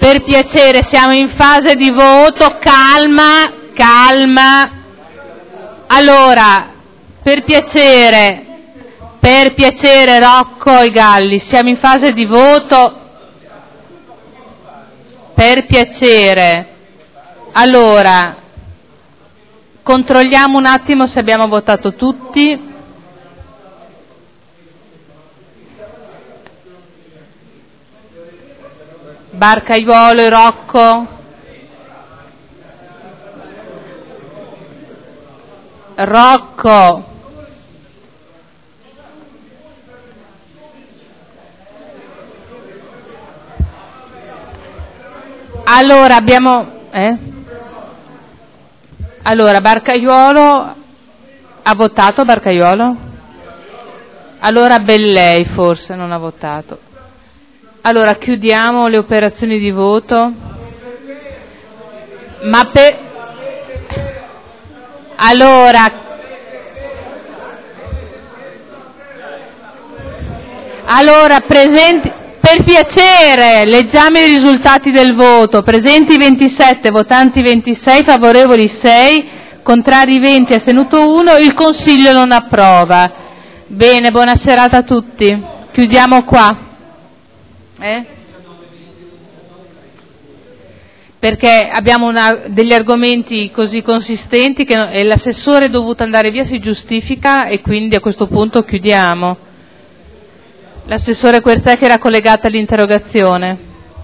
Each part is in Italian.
Per piacere, siamo in fase di voto, calma. Allora, per piacere Rocco e Galli, siamo in fase di voto. Per piacere. Allora, controlliamo un attimo se abbiamo votato tutti. Barcaiuolo e Rocco. Allora abbiamo Allora Barcaiuolo ha votato. Barcaiuolo? Allora Bellei forse non ha votato. Allora chiudiamo le operazioni di voto. Allora presenti, per piacere, leggiamo i risultati del voto. Presenti 27, votanti 26, favorevoli 6, contrari 20, astenuto 1, il Consiglio non approva. Bene, buona serata a tutti. Chiudiamo qua. Perché abbiamo degli argomenti così consistenti che l'assessore è dovuto andare via, si giustifica e quindi a questo punto chiudiamo. L'assessore Querzè che era collegata all'interrogazione.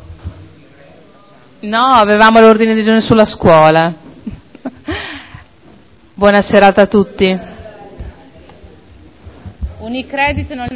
No, avevamo l'ordine di giorno sulla scuola. Buona serata a tutti. Unicredit non